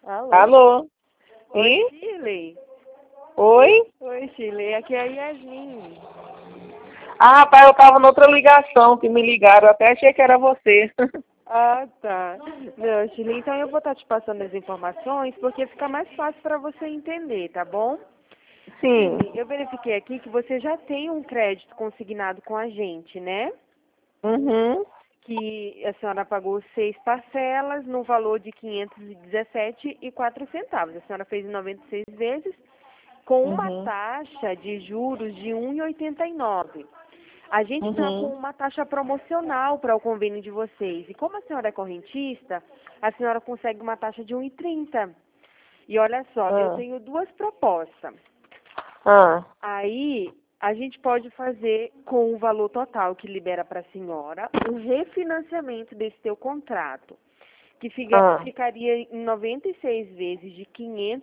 Alô? Alô? Oi, Sim? Shirley. Oi? Oi, Shirley. Aqui é a Yasmin. Ah, rapaz, eu tava noutra ligação que me ligaram. Eu até achei que era você. Ah, tá. Não, Shirley, então eu vou estar te passando as informações porque fica mais fácil para você entender, tá bom? Sim. Shirley, eu verifiquei aqui que você já tem um crédito consignado com a gente, né? Uhum. Que a senhora pagou 6 parcelas no valor de 517,04. A senhora fez em 96 vezes com uma Uhum. taxa de juros de 1,89. A gente está com Uhum. uma taxa promocional para o convênio de vocês. E como a senhora é correntista, a senhora consegue uma taxa de 1,30. E olha só, eu Ah. tenho duas propostas. Ah. Aí a gente pode fazer com o valor total que libera para a senhora um refinanciamento desse teu contrato, que Ah. ficaria em 96 vezes de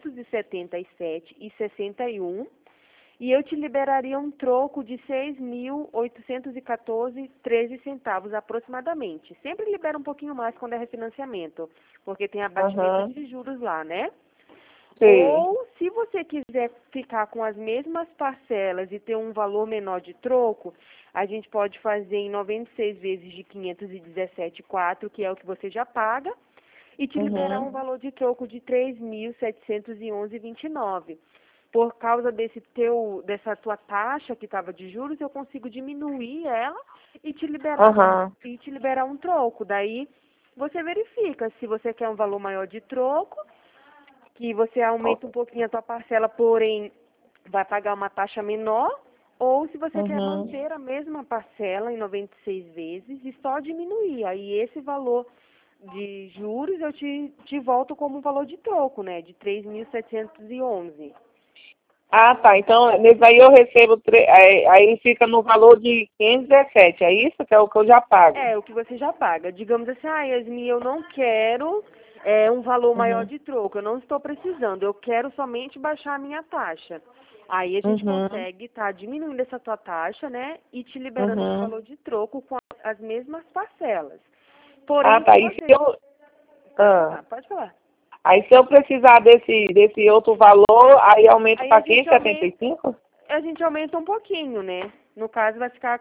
577,61 e eu te liberaria um troco de 6.814,13 centavos aproximadamente. Sempre libera um pouquinho mais quando é refinanciamento, porque tem abatimento Aham. de juros lá, né? Sei. Ou, se você quiser ficar com as mesmas parcelas e ter um valor menor de troco, a gente pode fazer em 96 vezes de 517,4, que é o que você já paga, e te liberar um Uhum. valor de troco de 3.711,29. Por causa dessa tua taxa que estava de juros, eu consigo diminuir ela e Aham. te liberar um troco. Daí você verifica se você quer um valor maior de troco, que você aumenta um pouquinho a tua parcela, porém vai pagar uma taxa menor, ou se você quer Uhum. manter a mesma parcela em 96 vezes e só diminuir. Aí esse valor de juros eu te volto como um valor de troco, né? De 3.711. Ah, tá. Então, nesse aí eu recebo... Aí fica no valor de 517. É isso? Que é o que eu já pago. É, o que você já paga. Digamos assim, Yasmin, eu não quero um valor maior Uhum. de troco, eu não estou precisando, eu quero somente baixar a minha taxa. Aí a gente Uhum. consegue estar diminuindo essa tua taxa, né, e te liberando esse Uhum. valor de troco com as mesmas parcelas. Ah, Porém, tá. se E se você... eu... Pode Ah. falar, pode falar. Aí se eu precisar desse outro valor, aí aumenta Aí para 575? a gente aumenta um pouquinho, né? No caso vai ficar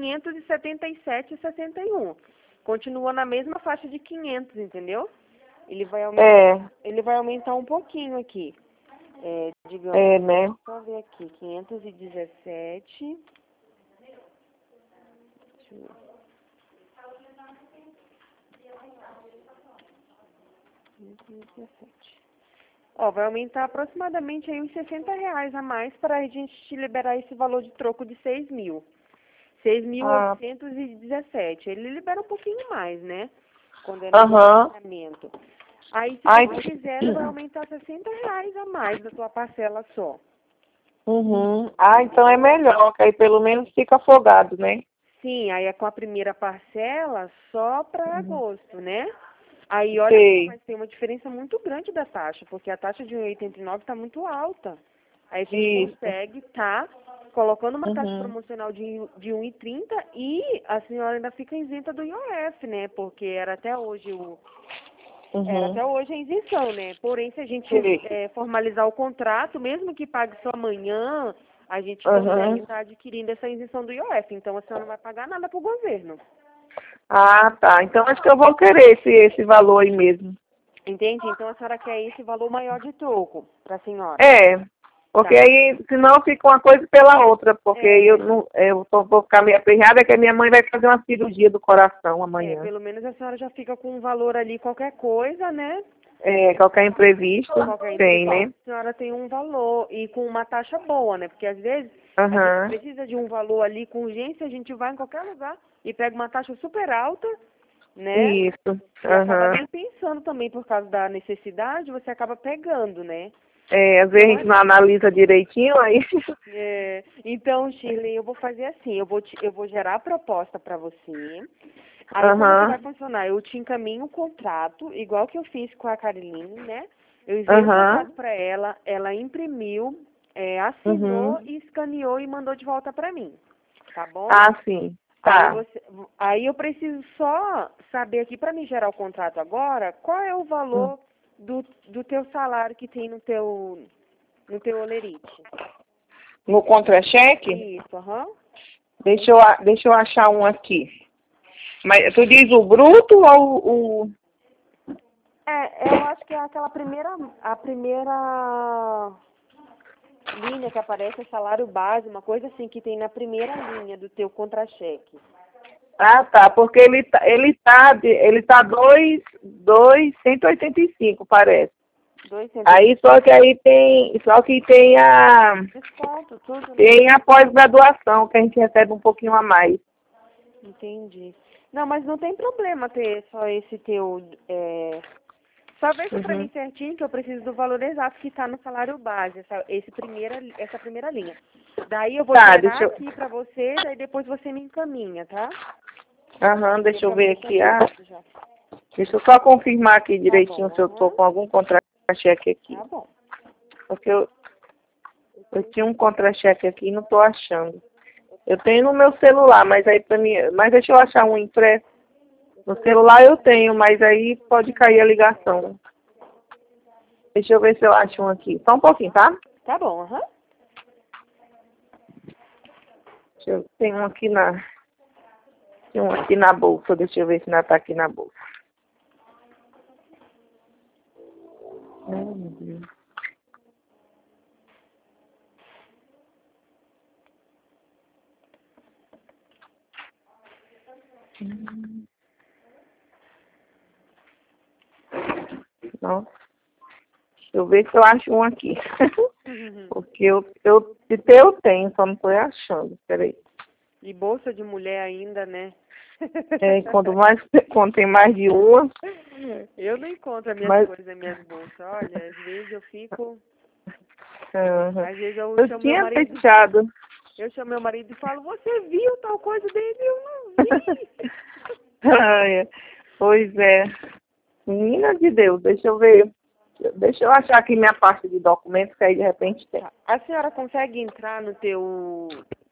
577,61. Continua na mesma faixa de 500, entendeu? Ele vai aumentar, É, ele vai aumentar um pouquinho aqui. Digamos, né? só ver aqui, 517. Deixa eu ver. 517. Ó, vai aumentar aproximadamente aí uns R$ 60 a mais para a gente te liberar esse valor de troco de 6 mil. seis mil Ah, oitocentos e dezessete. Ele libera um pouquinho mais, né? Quando é no aham. financiamento. Aí, se Ai, você quiser, vai aumentar R$ 60 a mais da tua parcela só. uhum. Ah, então é melhor, que aí pelo menos fica afogado, né? Sim, aí é com a primeira parcela só para Uhum. agosto, né? Aí, olha só, Sei. mas tem uma diferença muito grande da taxa, porque a taxa de 1,89 está muito alta. Aí a gente Isso. consegue tá colocando uma taxa Uhum. promocional de 1,30 e a senhora ainda fica isenta do IOF, né? Porque era Uhum. até hoje a isenção, né? Porém, se a gente Sei. formalizar o contrato, mesmo que pague só amanhã, a gente consegue Uhum. estar adquirindo essa isenção do IOF. Então, a senhora não vai pagar nada para o governo. Ah, tá. Então acho que eu vou querer esse valor aí mesmo. Entende? Então, a senhora quer esse valor maior de troco para a senhora. É, porque Tá. aí, senão fica uma coisa pela outra, porque eu É, não, vou ficar meio aperreada que a minha mãe vai fazer uma cirurgia do coração amanhã. pelo menos a senhora já fica com um valor ali, qualquer coisa, né? É, qualquer imprevisto Qualquer tem, imprevisto, né? a senhora tem um valor e com uma taxa boa, né? Porque às vezes a gente Aham. precisa de um valor ali com urgência, a gente vai em qualquer lugar e pega uma taxa super alta, né? Isso. E acaba Aham. nem pensando também por causa da necessidade, você acaba pegando, né? É, às vezes a Então, gente não analisa direitinho, aí. então, Shirley, eu vou fazer assim, eu vou gerar a proposta para você. Aí como que vai Aham. funcionar? Eu te encaminho o contrato, igual que eu fiz com a Cariline, né? Eu enviei o Aham. contrato para ela, ela imprimiu, assinou Uhum. e escaneou e mandou de volta para mim, tá bom? Ah, sim. Aí Tá. você, aí eu preciso só saber aqui para me gerar o contrato agora, qual é o Hum. valor do teu salário que tem no teu olerite. No contra-cheque? Isso, aham. Deixa eu achar um aqui. Mas tu diz o bruto ou o... Eu acho que é aquela a primeira linha que aparece é salário base, uma coisa assim que tem na primeira linha do teu contra-cheque. Ah, tá, porque ele tá 2,185, parece. 200 Aí só que tem desconto, tudo, né? tem a pós-graduação, que a gente recebe um pouquinho a mais. Entendi. Não, mas não tem problema ter só esse teu... Só veja pra mim certinho que eu preciso do valor exato que está no salário base, essa primeira linha. Daí eu vou gerar aqui pra você, daí depois você me encaminha, tá? Deixa eu ver aqui. Deixa eu só confirmar aqui direitinho se eu tô com algum contra-cheque aqui. Tá bom. Porque eu tinha um contra-cheque aqui e não tô achando. Eu tenho no meu celular, mas aí pra mim... Mas deixa eu achar um impresso. No celular eu tenho, mas aí pode cair a ligação. Deixa eu ver se eu acho um aqui. Só um pouquinho, tá? Tá bom, aham. Tem um aqui na bolsa. Deixa eu ver se ainda tá aqui na bolsa. Ai, meu Deus. Nossa. Deixa eu ver se eu acho um aqui. Porque se ter eu tenho, só não tô achando. Peraí. E bolsa de mulher ainda, né? Quando tem mais de uma. Eu não encontro as minhas coisas nas minhas bolsas. Olha, às vezes eu fico... Às vezes eu chamo meu marido. Fechado. Eu chamo meu marido e falo, você viu tal coisa dele? Eu não vi. Pois é. Menina de Deus, deixa eu ver. Deixa eu achar aqui minha pasta de documentos, que aí de repente tem. A senhora consegue entrar no teu...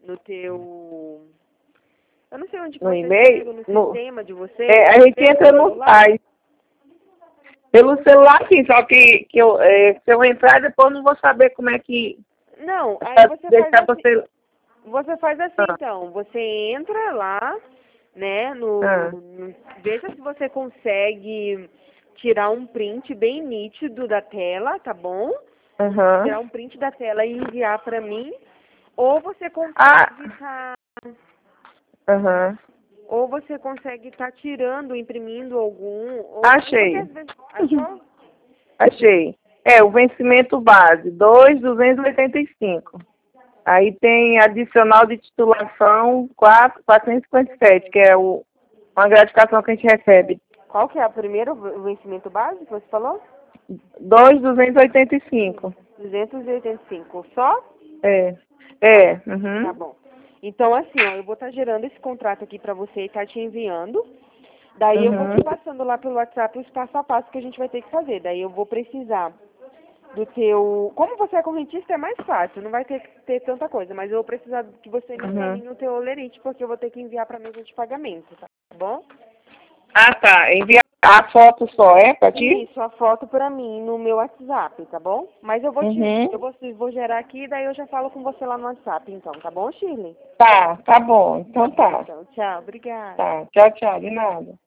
Eu não sei onde que No você e-mail? chega, no sistema de vocês. A gente entra no site. Pelo celular, sim, só que se eu entrar, depois eu não vou saber como é que... Não, aí você deixar faz você... Você faz assim, então. Você entra lá, né, veja se você consegue tirar um print bem nítido da tela, tá bom? Tirar um print da tela e enviar pra mim. Ou você consegue ou você consegue estar tirando, imprimindo algum... Achei. Achou? Achei. O vencimento base, 2.285. Aí tem adicional de titulação 4.457, que é uma gratificação que a gente recebe. Qual que é o primeiro vencimento base que você falou? 2.285. 285. Só? Uhum. Tá bom. Então, assim, ó, eu vou estar gerando esse contrato aqui pra você e tá te enviando. Daí eu vou te passando lá pelo WhatsApp os passo a passo que a gente vai ter que fazer. Daí eu vou precisar do teu... Como você é correntista, é mais fácil, não vai ter que ter tanta coisa, mas eu vou precisar que você me encaminhe o teu olerite, porque eu vou ter que enviar pra mesa de pagamento, tá bom? Tá. Enviar a foto só, pra ti? Isso, a foto pra mim no meu WhatsApp, tá bom? Mas eu vou vou gerar aqui, daí eu já falo com você lá no WhatsApp, então, tá bom, Shirley? Tá bom. Então tá. Então, tchau, obrigada. Tá, tchau, de nada.